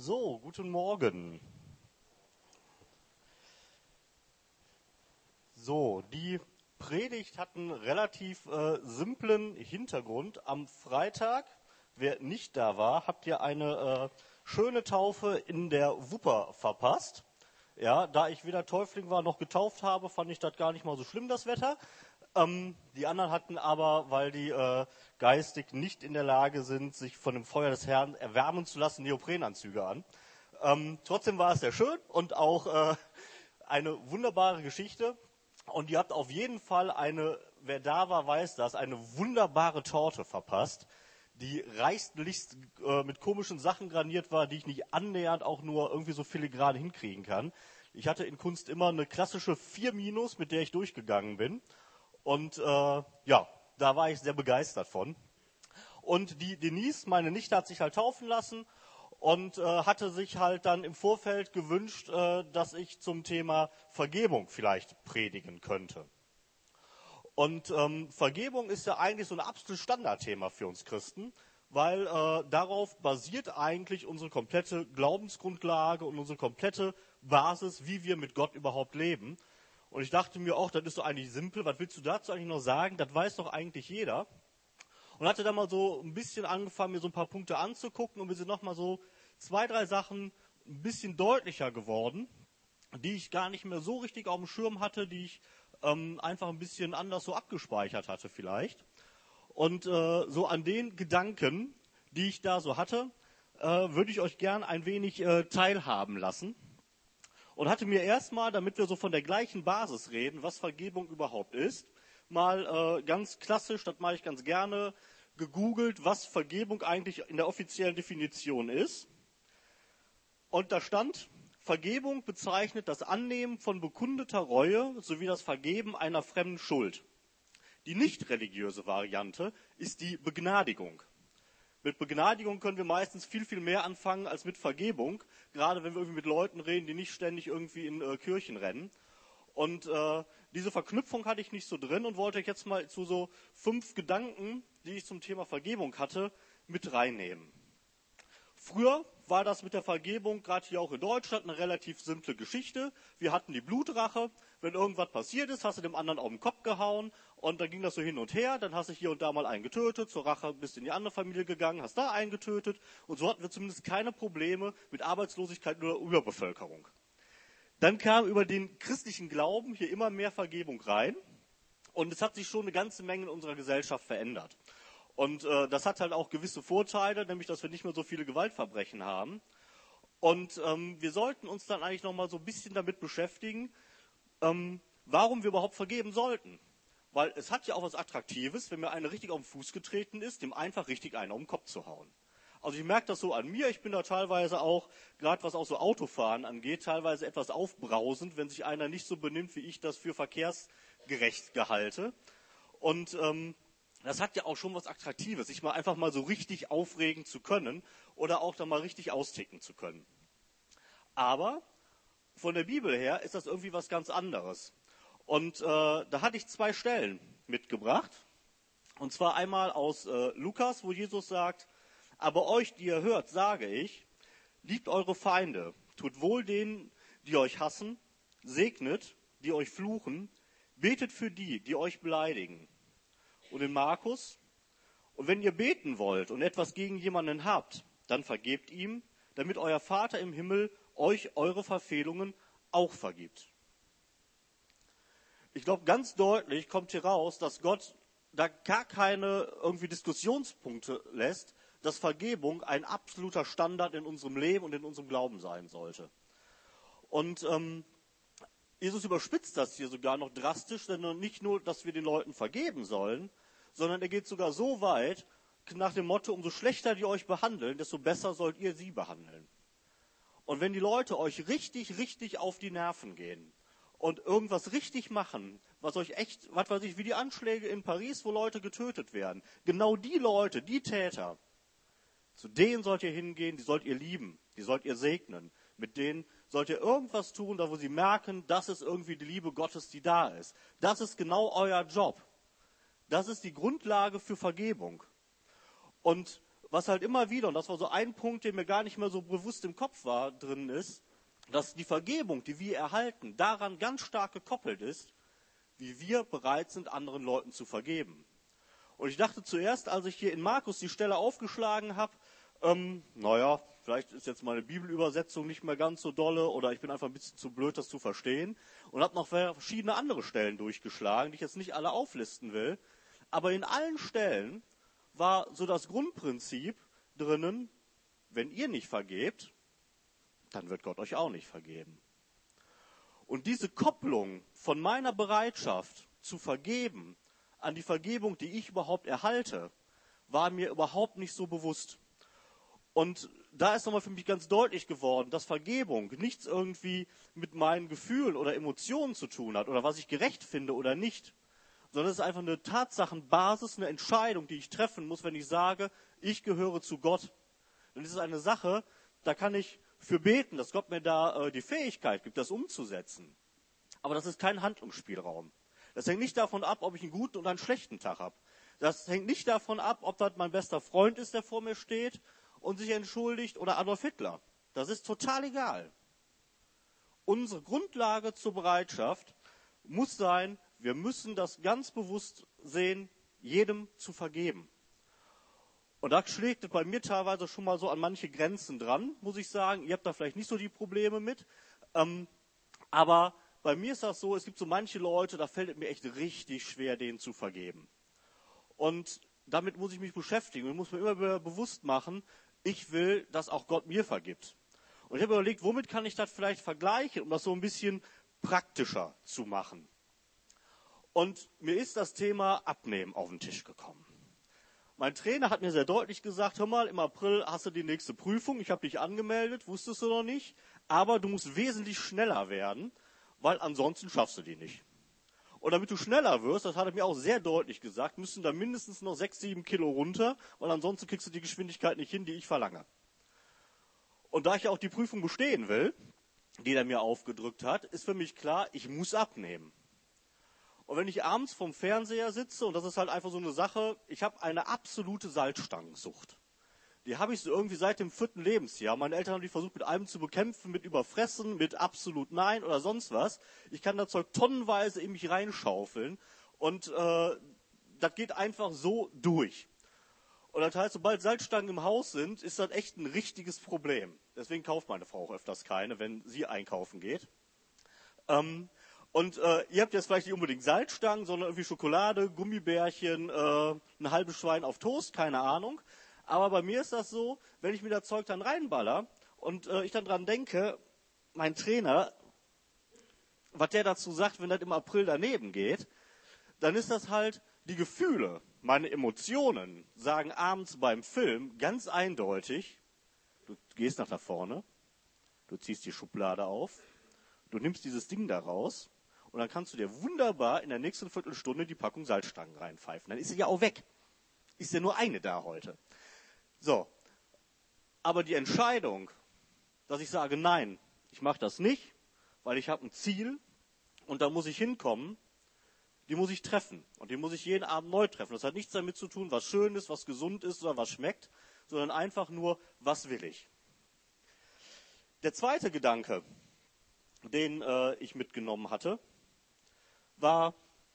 So, guten Morgen. So, die Predigt hat einen relativ simplen Hintergrund. Am Freitag, wer nicht da war, habt ihr eine schöne Taufe in der Wupper verpasst. Ja, da ich weder Täufling war noch getauft habe, fand ich das gar nicht mal so schlimm, das Wetter. Die anderen hatten aber, weil die geistig nicht in der Lage sind, sich von dem Feuer des Herrn erwärmen zu lassen, Neoprenanzüge an. Trotzdem war es sehr schön und auch eine wunderbare Geschichte. Und ihr habt auf jeden Fall wer da war, weiß das, eine wunderbare Torte verpasst, die reichlich mit komischen Sachen garniert war, die ich nicht annähernd auch nur irgendwie so filigran hinkriegen kann. Ich hatte in Kunst immer eine klassische 4-, mit der ich durchgegangen bin. Und da war ich sehr begeistert von. Und die Denise, meine Nichte, hat sich halt taufen lassen und hatte sich halt dann im Vorfeld gewünscht, dass ich zum Thema Vergebung vielleicht predigen könnte. Und Vergebung ist ja eigentlich so ein absolutes Standardthema für uns Christen, weil darauf basiert eigentlich unsere komplette Glaubensgrundlage und unsere komplette Basis, wie wir mit Gott überhaupt leben. Und ich dachte mir auch, das ist doch eigentlich simpel, was willst du dazu eigentlich noch sagen? Das weiß doch eigentlich jeder. Und hatte dann mal so ein bisschen angefangen, mir so ein paar Punkte anzugucken und wir sind nochmal so 2, 3 Sachen ein bisschen deutlicher geworden, die ich gar nicht mehr so richtig auf dem Schirm hatte, die ich einfach ein bisschen anders so abgespeichert hatte vielleicht. Und so an den Gedanken, die ich da so hatte, würde ich euch gern ein wenig teilhaben lassen. Und hatte mir erstmal, damit wir so von der gleichen Basis reden, was Vergebung überhaupt ist, mal ganz klassisch, das mache ich ganz gerne, gegoogelt, was Vergebung eigentlich in der offiziellen Definition ist. Und da stand, Vergebung bezeichnet das Annehmen von bekundeter Reue sowie das Vergeben einer fremden Schuld. Die nicht religiöse Variante ist die Begnadigung. Mit Begnadigung können wir meistens viel, viel mehr anfangen als mit Vergebung, gerade wenn wir irgendwie mit Leuten reden, die nicht ständig irgendwie in Kirchen rennen. Und diese Verknüpfung hatte ich nicht so drin und wollte ich jetzt mal zu so 5 Gedanken, die ich zum Thema Vergebung hatte, mit reinnehmen. Früher war das mit der Vergebung, gerade hier auch in Deutschland, eine relativ simple Geschichte. Wir hatten die Blutrache. Wenn irgendwas passiert ist, hast du dem anderen auf den Kopf gehauen und dann ging das so hin und her. Dann hast du hier und da mal einen getötet, zur Rache bist in die andere Familie gegangen, hast da einen getötet. Und so hatten wir zumindest keine Probleme mit Arbeitslosigkeit oder Überbevölkerung. Dann kam über den christlichen Glauben hier immer mehr Vergebung rein. Und es hat sich schon eine ganze Menge in unserer Gesellschaft verändert. Und das hat halt auch gewisse Vorteile, nämlich, dass wir nicht mehr so viele Gewaltverbrechen haben. Und wir sollten uns dann eigentlich noch mal so ein bisschen damit beschäftigen, warum wir überhaupt vergeben sollten. Weil es hat ja auch was Attraktives, wenn mir einer richtig auf den Fuß getreten ist, dem einfach richtig einen auf den Kopf zu hauen. Also ich merke das so an mir, ich bin da teilweise auch, gerade was auch so Autofahren angeht, teilweise etwas aufbrausend, wenn sich einer nicht so benimmt, wie ich das für verkehrsgerecht gehalte. Und das hat ja auch schon was Attraktives, sich mal einfach mal so richtig aufregen zu können oder auch dann mal richtig austicken zu können. Aber von der Bibel her ist das irgendwie was ganz anderes. Und da hatte ich 2 Stellen mitgebracht. Und zwar einmal aus Lukas, wo Jesus sagt, aber euch, die ihr hört, sage ich, liebt eure Feinde, tut wohl denen, die euch hassen, segnet, die euch fluchen, betet für die euch beleidigen. Und in Markus, und wenn ihr beten wollt und etwas gegen jemanden habt, dann vergebt ihm, damit euer Vater im Himmel euch eure Verfehlungen auch vergibt. Ich glaube, ganz deutlich kommt hier raus, dass Gott da gar keine irgendwie Diskussionspunkte lässt, dass Vergebung ein absoluter Standard in unserem Leben und in unserem Glauben sein sollte. Und Jesus überspitzt das hier sogar noch drastisch, denn nicht nur, dass wir den Leuten vergeben sollen, sondern er geht sogar so weit, nach dem Motto, umso schlechter die euch behandeln, desto besser sollt ihr sie behandeln. Und wenn die Leute euch richtig, richtig auf die Nerven gehen und irgendwas richtig machen, was euch echt, was weiß ich, wie die Anschläge in Paris, wo Leute getötet werden, genau die Leute, die Täter, zu denen sollt ihr hingehen, die sollt ihr lieben, die sollt ihr segnen, mit denen sollt ihr irgendwas tun, da wo sie merken, das ist irgendwie die Liebe Gottes, die da ist. Das ist genau euer Job. Das ist die Grundlage für Vergebung. Und was halt immer wieder, und das war so ein Punkt, der mir gar nicht mehr so bewusst im Kopf war, drin ist, dass die Vergebung, die wir erhalten, daran ganz stark gekoppelt ist, wie wir bereit sind, anderen Leuten zu vergeben. Und ich dachte zuerst, als ich hier in Markus die Stelle aufgeschlagen habe, vielleicht ist jetzt meine Bibelübersetzung nicht mehr ganz so dolle oder ich bin einfach ein bisschen zu blöd, das zu verstehen. Und habe noch verschiedene andere Stellen durchgeschlagen, die ich jetzt nicht alle auflisten will. Aber in allen Stellen war so das Grundprinzip drinnen, wenn ihr nicht vergebt, dann wird Gott euch auch nicht vergeben. Und diese Kopplung von meiner Bereitschaft zu vergeben an die Vergebung, die ich überhaupt erhalte, war mir überhaupt nicht so bewusst. Und da ist nochmal für mich ganz deutlich geworden, dass Vergebung nichts irgendwie mit meinen Gefühlen oder Emotionen zu tun hat oder was ich gerecht finde oder nicht, sondern es ist einfach eine Tatsachenbasis, eine Entscheidung, die ich treffen muss, wenn ich sage, ich gehöre zu Gott. Dann ist es eine Sache, da kann ich für beten, dass Gott mir da die Fähigkeit gibt, das umzusetzen. Aber das ist kein Handlungsspielraum. Das hängt nicht davon ab, ob ich einen guten oder einen schlechten Tag habe. Das hängt nicht davon ab, ob das mein bester Freund ist, der vor mir steht und sich entschuldigt, oder Adolf Hitler. Das ist total egal. Unsere Grundlage zur Bereitschaft muss sein, wir müssen das ganz bewusst sehen, jedem zu vergeben. Und da schlägt es bei mir teilweise schon mal so an manche Grenzen dran, muss ich sagen. Ihr habt da vielleicht nicht so die Probleme mit. Aber bei mir ist das so, es gibt so manche Leute, da fällt es mir echt richtig schwer, denen zu vergeben. Und damit muss ich mich beschäftigen und muss mir immer wieder bewusst machen, ich will, dass auch Gott mir vergibt. Und ich habe überlegt, womit kann ich das vielleicht vergleichen, um das so ein bisschen praktischer zu machen. Und mir ist das Thema Abnehmen auf den Tisch gekommen. Mein Trainer hat mir sehr deutlich gesagt, hör mal, im April hast du die nächste Prüfung, ich habe dich angemeldet, wusstest du noch nicht, aber du musst wesentlich schneller werden, weil ansonsten schaffst du die nicht. Und damit du schneller wirst, das hat er mir auch sehr deutlich gesagt, müssen da mindestens noch 6, 7 Kilo runter, weil ansonsten kriegst du die Geschwindigkeit nicht hin, die ich verlange. Und da ich ja auch die Prüfung bestehen will, die er mir aufgedrückt hat, ist für mich klar, ich muss abnehmen. Und wenn ich abends vorm Fernseher sitze, und das ist halt einfach so eine Sache, ich habe eine absolute Salzstangensucht. Die habe ich so irgendwie seit dem 4. Lebensjahr. Meine Eltern haben die versucht, mit allem zu bekämpfen, mit Überfressen, mit absolut Nein oder sonst was. Ich kann das Zeug tonnenweise in mich reinschaufeln und das geht einfach so durch. Und das heißt, sobald Salzstangen im Haus sind, ist das echt ein richtiges Problem. Deswegen kauft meine Frau auch öfters keine, wenn sie einkaufen geht. Ihr habt jetzt vielleicht nicht unbedingt Salzstangen, sondern irgendwie Schokolade, Gummibärchen, ein halbes Schwein auf Toast, keine Ahnung. Aber bei mir ist das so, wenn ich mir das Zeug dann reinballer und ich dann dran denke, mein Trainer, was der dazu sagt, wenn das im April daneben geht, dann ist das halt die Gefühle, meine Emotionen sagen abends beim Film ganz eindeutig, du gehst nach da vorne, du ziehst die Schublade auf, du nimmst dieses Ding da raus und dann kannst du dir wunderbar in der nächsten Viertelstunde die Packung Salzstangen reinpfeifen. Dann ist sie ja auch weg. Ist ja nur eine da heute. So, aber die Entscheidung, dass ich sage, nein, ich mache das nicht, weil ich habe ein Ziel und da muss ich hinkommen, die muss ich treffen. Und die muss ich jeden Abend neu treffen. Das hat nichts damit zu tun, was schön ist, was gesund ist oder was schmeckt, sondern einfach nur, was will ich. Der zweite Gedanke, den ich mitgenommen hatte, war,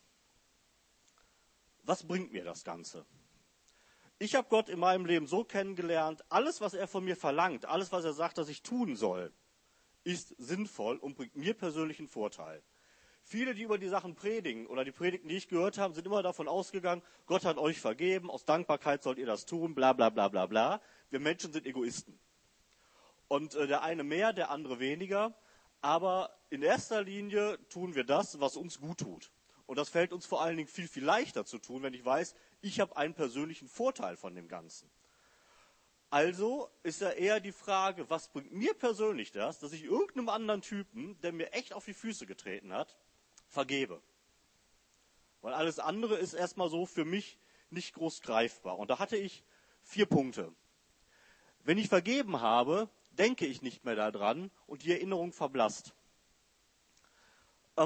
was bringt mir das Ganze? Ich habe Gott in meinem Leben so kennengelernt, alles, was er von mir verlangt, alles, was er sagt, dass ich tun soll, ist sinnvoll und bringt mir persönlichen Vorteil. Viele, die über die Sachen predigen oder die Predigten, die ich gehört habe, sind immer davon ausgegangen, Gott hat euch vergeben, aus Dankbarkeit sollt ihr das tun, bla bla bla bla bla. Wir Menschen sind Egoisten. Und der eine mehr, der andere weniger. Aber in erster Linie tun wir das, was uns gut tut. Und das fällt uns vor allen Dingen viel, viel leichter zu tun, wenn ich weiß, ich habe einen persönlichen Vorteil von dem Ganzen. Also ist ja eher die Frage, was bringt mir persönlich das, dass ich irgendeinem anderen Typen, der mir echt auf die Füße getreten hat, vergebe. Weil alles andere ist erstmal so für mich nicht groß greifbar. Und da hatte ich 4 Punkte. Wenn ich vergeben habe, denke ich nicht mehr daran und die Erinnerung verblasst.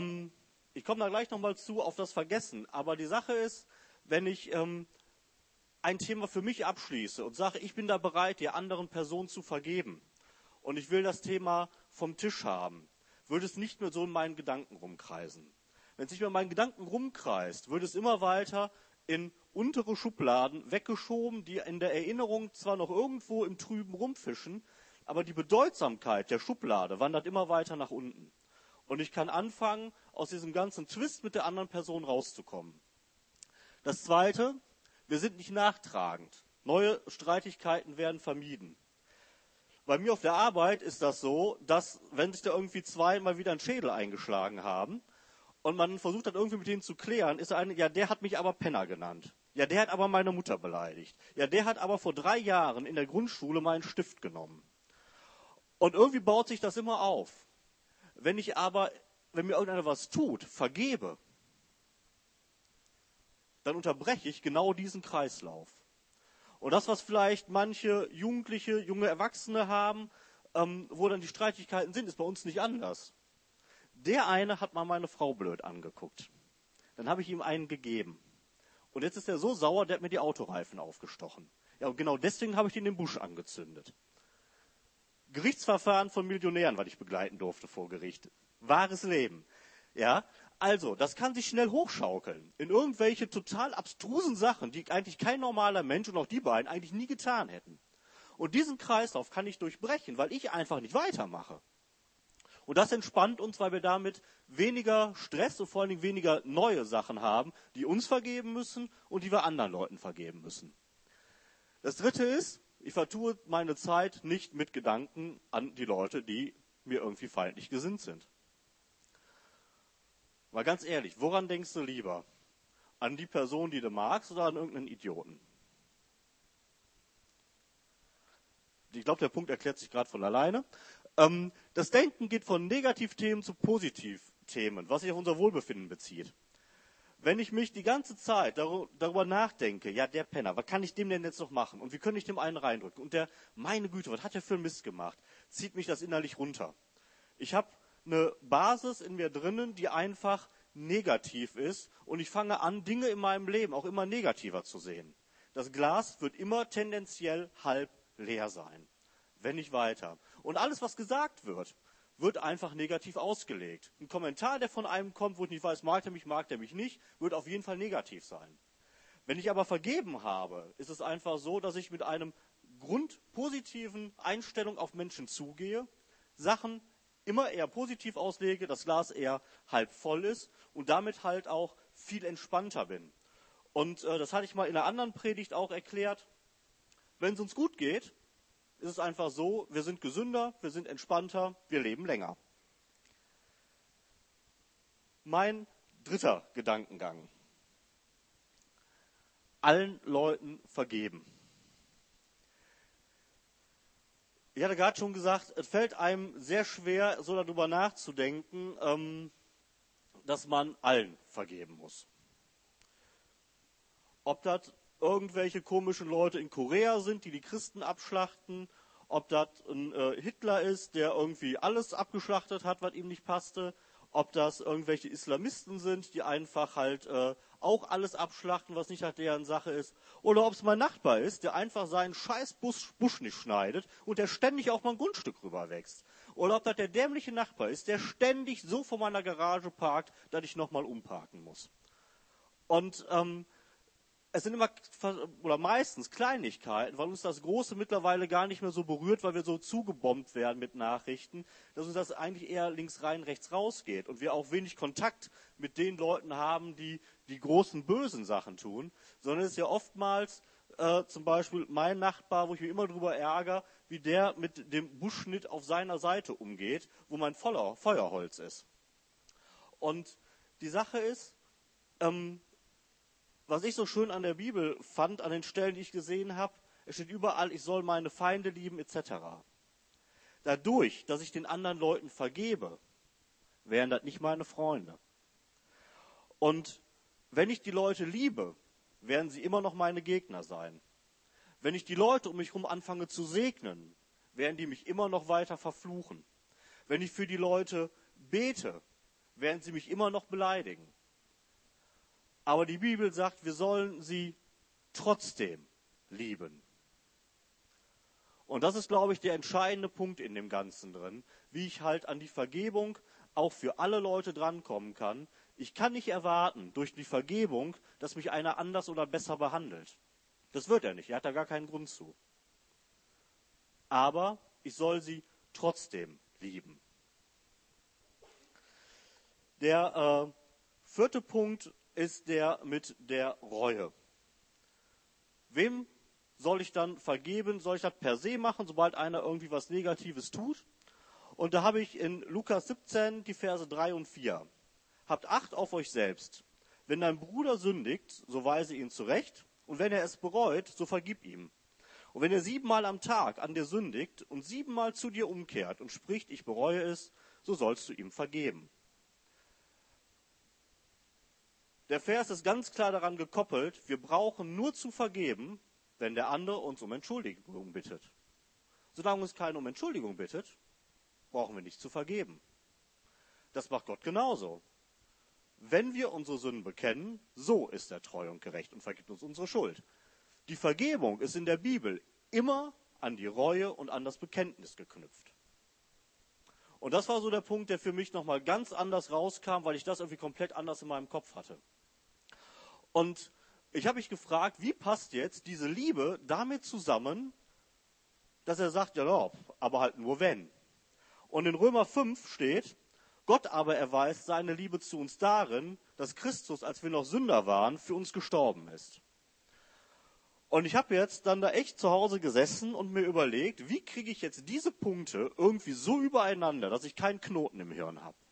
Ich komme da gleich nochmal zu auf das Vergessen. Aber die Sache ist, wenn ich ein Thema für mich abschließe und sage, ich bin da bereit, der anderen Person zu vergeben und ich will das Thema vom Tisch haben, würde es nicht mehr so in meinen Gedanken rumkreisen. Wenn es nicht mehr in meinen Gedanken rumkreist, würde es immer weiter in untere Schubladen weggeschoben, die in der Erinnerung zwar noch irgendwo im Trüben rumfischen, aber die Bedeutsamkeit der Schublade wandert immer weiter nach unten. Und ich kann anfangen, aus diesem ganzen Twist mit der anderen Person rauszukommen. Das Zweite, wir sind nicht nachtragend. Neue Streitigkeiten werden vermieden. Bei mir auf der Arbeit ist das so, dass, wenn sich da irgendwie zwei mal wieder einen Schädel eingeschlagen haben und man versucht hat, irgendwie mit denen zu klären, ist eine, ja, der hat mich aber Penner genannt. Ja, der hat aber meine Mutter beleidigt. Ja, der hat aber vor 3 Jahren in der Grundschule meinen Stift genommen. Und irgendwie baut sich das immer auf. Wenn mir irgendeiner was tut, vergebe, dann unterbreche ich genau diesen Kreislauf. Und das, was vielleicht manche Jugendliche, junge Erwachsene haben, wo dann die Streitigkeiten sind, ist bei uns nicht anders. Der eine hat mal meine Frau blöd angeguckt. Dann habe ich ihm einen gegeben. Und jetzt ist er so sauer, der hat mir die Autoreifen aufgestochen. Ja, und genau deswegen habe ich ihn in den Busch angezündet. Gerichtsverfahren von Millionären, was ich begleiten durfte vor Gericht. Wahres Leben. Ja, also, das kann sich schnell hochschaukeln in irgendwelche total abstrusen Sachen, die eigentlich kein normaler Mensch und auch die beiden eigentlich nie getan hätten. Und diesen Kreislauf kann ich durchbrechen, weil ich einfach nicht weitermache. Und das entspannt uns, weil wir damit weniger Stress und vor allen Dingen weniger neue Sachen haben, die uns vergeben müssen und die wir anderen Leuten vergeben müssen. Das Dritte ist, ich vertue meine Zeit nicht mit Gedanken an die Leute, die mir irgendwie feindlich gesinnt sind. Mal ganz ehrlich, woran denkst du lieber? An die Person, die du magst, oder an irgendeinen Idioten? Ich glaube, der Punkt erklärt sich gerade von alleine. Das Denken geht von Negativthemen zu Positivthemen, was sich auf unser Wohlbefinden bezieht. Wenn ich mich die ganze Zeit darüber nachdenke, ja, der Penner, was kann ich dem denn jetzt noch machen? Und wie könnte ich dem einen reindrücken? Und der, meine Güte, was hat der für einen Mist gemacht? Zieht mich das innerlich runter. Ich habe eine Basis in mir drinnen, die einfach negativ ist. Und ich fange an, Dinge in meinem Leben auch immer negativer zu sehen. Das Glas wird immer tendenziell halb leer sein, wenn nicht weiter. Und alles, was gesagt wird, wird einfach negativ ausgelegt. Ein Kommentar, der von einem kommt, wo ich nicht weiß, mag der mich nicht, wird auf jeden Fall negativ sein. Wenn ich aber vergeben habe, ist es einfach so, dass ich mit einem grundpositiven Einstellung auf Menschen zugehe, Sachen immer eher positiv auslege, das Glas eher halb voll ist und damit halt auch viel entspannter bin. Und das hatte ich mal in einer anderen Predigt auch erklärt. Wenn es uns gut geht, ist es einfach so, wir sind gesünder, wir sind entspannter, wir leben länger. Mein dritter Gedankengang. Allen Leuten vergeben. Ich hatte gerade schon gesagt, es fällt einem sehr schwer, so darüber nachzudenken, dass man allen vergeben muss. Ob das irgendwelche komischen Leute in Korea sind, die Christen abschlachten, ob das ein Hitler ist, der irgendwie alles abgeschlachtet hat, was ihm nicht passte, ob das irgendwelche Islamisten sind, die einfach halt auch alles abschlachten, was nicht halt deren Sache ist, oder ob es mein Nachbar ist, der einfach seinen scheiß Busch nicht schneidet und der ständig auf mein Grundstück rüber wächst. Oder ob das der dämliche Nachbar ist, der ständig so vor meiner Garage parkt, dass ich nochmal umparken muss. Und es sind immer oder meistens Kleinigkeiten, weil uns das Große mittlerweile gar nicht mehr so berührt, weil wir so zugebombt werden mit Nachrichten, dass uns das eigentlich eher links rein, rechts raus geht und wir auch wenig Kontakt mit den Leuten haben, die die großen bösen Sachen tun, sondern es ist ja oftmals zum Beispiel mein Nachbar, wo ich mich immer drüber ärgere, wie der mit dem Buschschnitt auf seiner Seite umgeht, wo mein Feuerholz ist. Und die Sache ist, was ich so schön an der Bibel fand, an den Stellen, die ich gesehen habe, es steht überall, ich soll meine Feinde lieben, etc. Dadurch, dass ich den anderen Leuten vergebe, wären das nicht meine Freunde. Und wenn ich die Leute liebe, werden sie immer noch meine Gegner sein. Wenn ich die Leute um mich herum anfange zu segnen, werden die mich immer noch weiter verfluchen. Wenn ich für die Leute bete, werden sie mich immer noch beleidigen. Aber die Bibel sagt, wir sollen sie trotzdem lieben. Und das ist, glaube ich, der entscheidende Punkt in dem Ganzen drin, wie ich halt an die Vergebung auch für alle Leute drankommen kann. Ich kann nicht erwarten, durch die Vergebung, dass mich einer anders oder besser behandelt. Das wird er nicht, er hat da gar keinen Grund zu. Aber ich soll sie trotzdem lieben. Der vierte Punkt ist der mit der Reue. Wem soll ich dann vergeben? Soll ich das per se machen, sobald einer irgendwie was Negatives tut? Und da habe ich in Lukas 17 die Verse 3 und 4. Habt Acht auf euch selbst. Wenn dein Bruder sündigt, so weise ihn zurecht. Und wenn er es bereut, so vergib ihm. Und wenn er 7-mal am Tag an dir sündigt und 7-mal zu dir umkehrt und spricht, ich bereue es, so sollst du ihm vergeben. Der Vers ist ganz klar daran gekoppelt, wir brauchen nur zu vergeben, wenn der andere uns um Entschuldigung bittet. Solange uns keiner um Entschuldigung bittet, brauchen wir nicht zu vergeben. Das macht Gott genauso. Wenn wir unsere Sünden bekennen, so ist er treu und gerecht und vergibt uns unsere Schuld. Die Vergebung ist in der Bibel immer an die Reue und an das Bekenntnis geknüpft. Und das war so der Punkt, der für mich nochmal ganz anders rauskam, weil ich das irgendwie komplett anders in meinem Kopf hatte. Und ich habe mich gefragt, wie passt jetzt diese Liebe damit zusammen, dass er sagt, ja, aber halt nur wenn. Und in Römer 5 steht, Gott aber erweist seine Liebe zu uns darin, dass Christus, als wir noch Sünder waren, für uns gestorben ist. Und ich habe jetzt dann da echt zu Hause gesessen und mir überlegt, wie kriege ich jetzt diese Punkte irgendwie so übereinander, dass ich keinen Knoten im Hirn habe.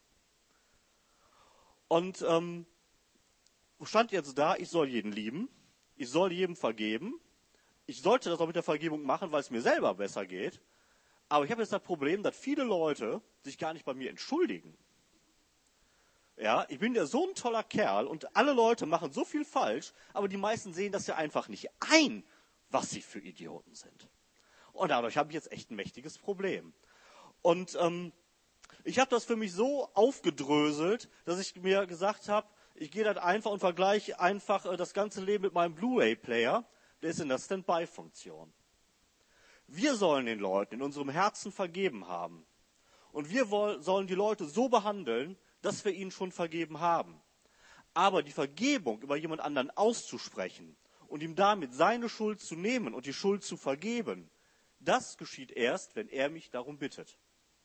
Und stand jetzt da, ich soll jeden lieben, ich soll jedem vergeben, ich sollte das auch mit der Vergebung machen, weil es mir selber besser geht, aber ich habe jetzt das Problem, dass viele Leute sich gar nicht bei mir entschuldigen. Ja, ich bin ja so ein toller Kerl und alle Leute machen so viel falsch, aber die meisten sehen das ja einfach nicht ein, was sie für Idioten sind. Und dadurch habe ich jetzt echt ein mächtiges Problem. Und ich habe das für mich so aufgedröselt, dass ich mir gesagt habe, ich gehe dann einfach und vergleiche einfach das ganze Leben mit meinem Blu-ray-Player, der ist in der Standby-Funktion. Wir sollen den Leuten in unserem Herzen vergeben haben. Und wir sollen die Leute so behandeln, dass wir ihnen schon vergeben haben. Aber die Vergebung über jemand anderen auszusprechen und ihm damit seine Schuld zu nehmen und die Schuld zu vergeben, das geschieht erst, wenn er mich darum bittet.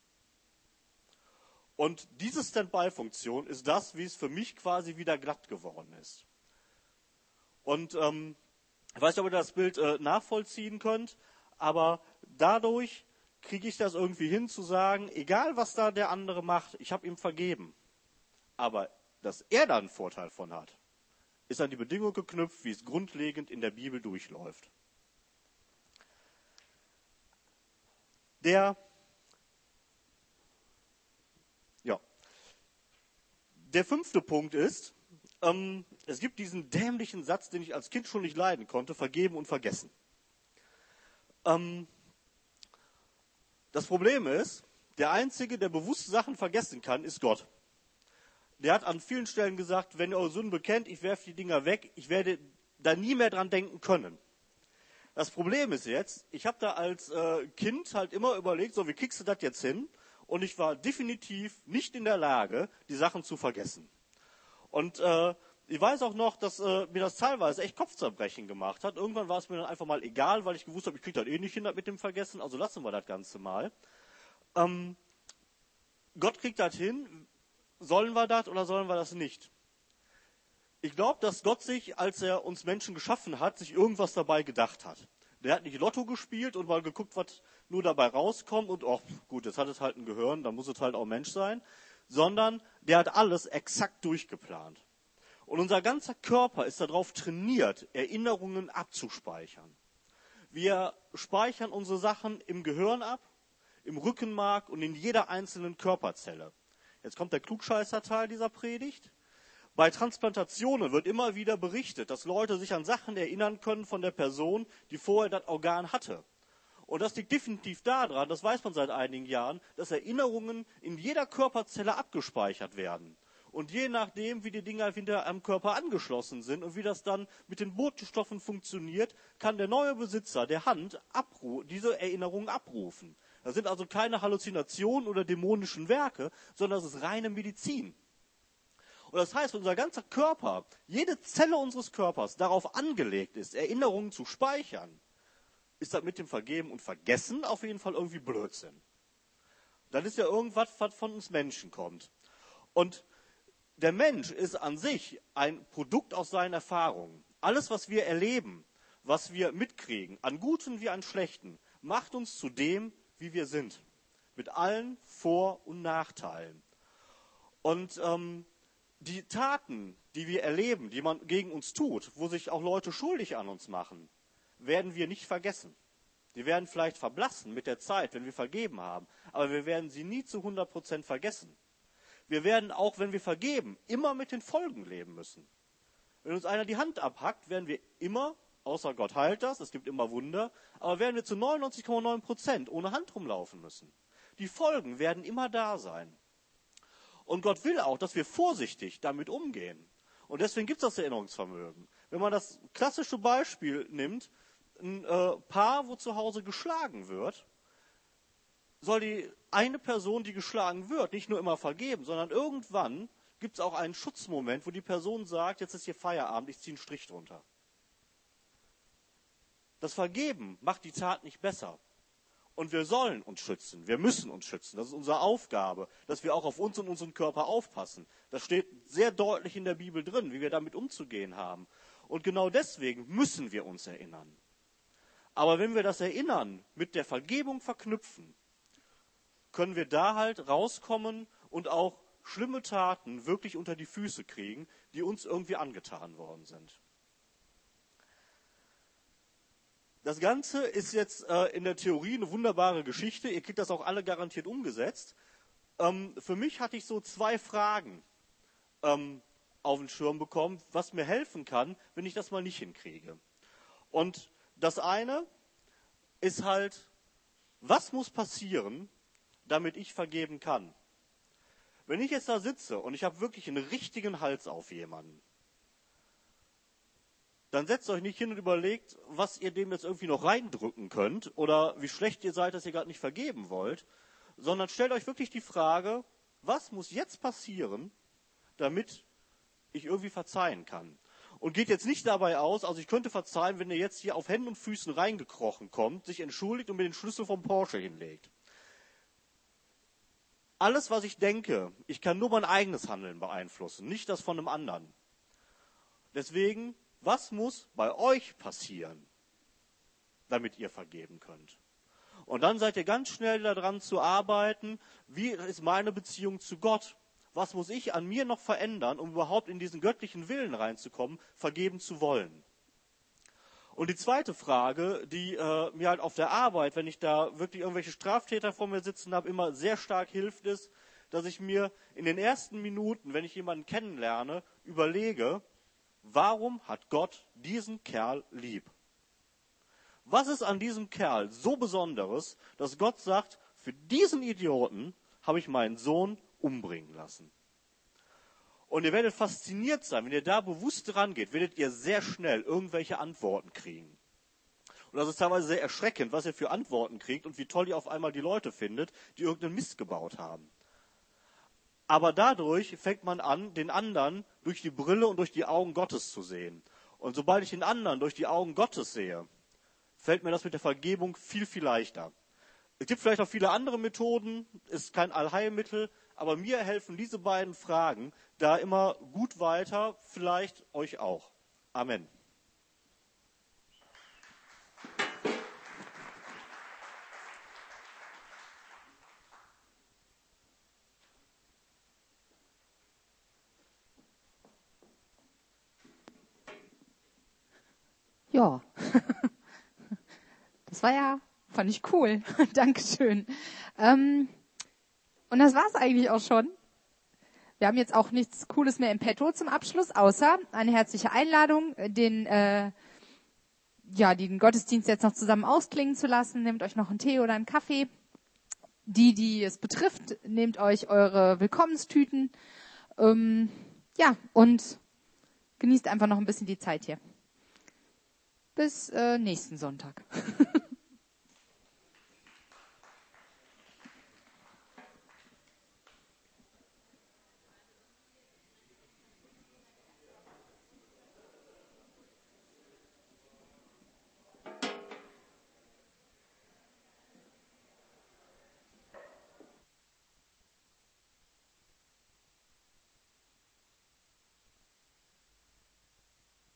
Und diese Standby-Funktion ist das, wie es für mich quasi wieder glatt geworden ist. Und ich weiß nicht, ob ihr das Bild nachvollziehen könnt, aber dadurch kriege ich das irgendwie hin zu sagen, egal was da der andere macht, ich habe ihm vergeben. Aber dass er da einen Vorteil von hat, ist an die Bedingung geknüpft, wie es grundlegend in der Bibel durchläuft. Der 5. Punkt ist, es gibt diesen dämlichen Satz, den ich als Kind schon nicht leiden konnte, vergeben und vergessen. Das Problem ist, der Einzige, der bewusst Sachen vergessen kann, ist Gott. Der hat an vielen Stellen gesagt, wenn ihr eure Sünden bekennt, ich werfe die Dinger weg, ich werde da nie mehr dran denken können. Das Problem ist jetzt, ich habe da als Kind halt immer überlegt, so wie kriegst du das jetzt hin? Und ich war definitiv nicht in der Lage, die Sachen zu vergessen. Und ich weiß auch noch, dass mir das teilweise echt Kopfzerbrechen gemacht hat. Irgendwann war es mir dann einfach mal egal, weil ich gewusst habe, ich kriege das eh nicht hin mit dem Vergessen, also lassen wir das Ganze mal. Gott kriegt das hin, sollen wir das oder sollen wir das nicht? Ich glaube, dass Gott sich, als er uns Menschen geschaffen hat, sich irgendwas dabei gedacht hat. Der hat nicht Lotto gespielt und mal geguckt, was nur dabei rauskommt und, gut, jetzt hat es halt ein Gehirn, dann muss es halt auch Mensch sein, sondern der hat alles exakt durchgeplant. Und unser ganzer Körper ist darauf trainiert, Erinnerungen abzuspeichern. Wir speichern unsere Sachen im Gehirn ab, im Rückenmark und in jeder einzelnen Körperzelle. Jetzt kommt der Klugscheißer-Teil dieser Predigt. Bei Transplantationen wird immer wieder berichtet, dass Leute sich an Sachen erinnern können von der Person, die vorher das Organ hatte. Und das liegt definitiv daran, das weiß man seit einigen Jahren, dass Erinnerungen in jeder Körperzelle abgespeichert werden. Und je nachdem, wie die Dinger wieder am Körper angeschlossen sind und wie das dann mit den Botenstoffen funktioniert, kann der neue Besitzer der Hand diese Erinnerungen abrufen. Das sind also keine Halluzinationen oder dämonischen Werke, sondern das ist reine Medizin. Und das heißt, wenn unser ganzer Körper, jede Zelle unseres Körpers darauf angelegt ist, Erinnerungen zu speichern, ist das mit dem Vergeben und Vergessen auf jeden Fall irgendwie Blödsinn. Das ist ja irgendwas, was von uns Menschen kommt. Und der Mensch ist an sich ein Produkt aus seinen Erfahrungen. Alles, was wir erleben, was wir mitkriegen, an Guten wie an Schlechten, macht uns zu dem, wie wir sind. Mit allen Vor- und Nachteilen. Und die Taten, die wir erleben, die man gegen uns tut, wo sich auch Leute schuldig an uns machen, werden wir nicht vergessen. Die werden vielleicht verblassen mit der Zeit, wenn wir vergeben haben, aber wir werden sie nie zu 100% vergessen. Wir werden auch, wenn wir vergeben, immer mit den Folgen leben müssen. Wenn uns einer die Hand abhackt, werden wir immer, außer Gott heilt das, es gibt immer Wunder, aber werden wir zu 99,9% ohne Hand rumlaufen müssen. Die Folgen werden immer da sein. Und Gott will auch, dass wir vorsichtig damit umgehen. Und deswegen gibt es das Erinnerungsvermögen. Wenn man das klassische Beispiel nimmt, ein Paar, wo zu Hause geschlagen wird, soll die eine Person, die geschlagen wird, nicht nur immer vergeben, sondern irgendwann gibt es auch einen Schutzmoment, wo die Person sagt, jetzt ist hier Feierabend, ich ziehe einen Strich drunter. Das Vergeben macht die Tat nicht besser. Und wir sollen uns schützen, wir müssen uns schützen. Das ist unsere Aufgabe, dass wir auch auf uns und unseren Körper aufpassen. Das steht sehr deutlich in der Bibel drin, wie wir damit umzugehen haben. Und genau deswegen müssen wir uns erinnern. Aber wenn wir das Erinnern mit der Vergebung verknüpfen, können wir da halt rauskommen und auch schlimme Taten wirklich unter die Füße kriegen, die uns irgendwie angetan worden sind. Das Ganze ist jetzt in der Theorie eine wunderbare Geschichte. Ihr kriegt das auch alle garantiert umgesetzt. Für mich hatte ich so 2 Fragen auf den Schirm bekommen, was mir helfen kann, wenn ich das mal nicht hinkriege. Und das eine ist halt, was muss passieren, damit ich vergeben kann? Wenn ich jetzt da sitze und ich habe wirklich einen richtigen Hals auf jemanden, dann setzt euch nicht hin und überlegt, was ihr dem jetzt irgendwie noch reindrücken könnt oder wie schlecht ihr seid, dass ihr gerade nicht vergeben wollt, sondern stellt euch wirklich die Frage, was muss jetzt passieren, damit ich irgendwie verzeihen kann? Und geht jetzt nicht dabei aus, also ich könnte verzeihen, wenn ihr jetzt hier auf Händen und Füßen reingekrochen kommt, sich entschuldigt und mir den Schlüssel vom Porsche hinlegt. Alles, was ich denke, ich kann nur mein eigenes Handeln beeinflussen, nicht das von einem anderen. Deswegen, was muss bei euch passieren, damit ihr vergeben könnt? Und dann seid ihr ganz schnell daran zu arbeiten, wie ist meine Beziehung zu Gott? Was muss ich an mir noch verändern, um überhaupt in diesen göttlichen Willen reinzukommen, vergeben zu wollen? Und die zweite Frage, die mir halt auf der Arbeit, wenn ich da wirklich irgendwelche Straftäter vor mir sitzen habe, immer sehr stark hilft, ist, dass ich mir in den ersten Minuten, wenn ich jemanden kennenlerne, überlege, warum hat Gott diesen Kerl lieb? Was ist an diesem Kerl so Besonderes, dass Gott sagt, für diesen Idioten habe ich meinen Sohn umbringen lassen? Und ihr werdet fasziniert sein, wenn ihr da bewusst rangeht, werdet ihr sehr schnell irgendwelche Antworten kriegen. Und das ist teilweise sehr erschreckend, was ihr für Antworten kriegt und wie toll ihr auf einmal die Leute findet, die irgendeinen Mist gebaut haben. Aber dadurch fängt man an, den anderen durch die Brille und durch die Augen Gottes zu sehen. Und sobald ich den anderen durch die Augen Gottes sehe, fällt mir das mit der Vergebung viel, viel leichter. Es gibt vielleicht auch viele andere Methoden, ist kein Allheilmittel, aber mir helfen diese beiden Fragen da immer gut weiter, vielleicht euch auch. Amen. Ja, das war ja, fand ich cool. Dankeschön. Und das war's eigentlich auch schon. Wir haben jetzt auch nichts Cooles mehr im Petto zum Abschluss, außer eine herzliche Einladung, den Gottesdienst jetzt noch zusammen ausklingen zu lassen. Nehmt euch noch einen Tee oder einen Kaffee. Die es betrifft, nehmt euch eure Willkommenstüten Ja, und genießt einfach noch ein bisschen die Zeit hier. Bis nächsten Sonntag.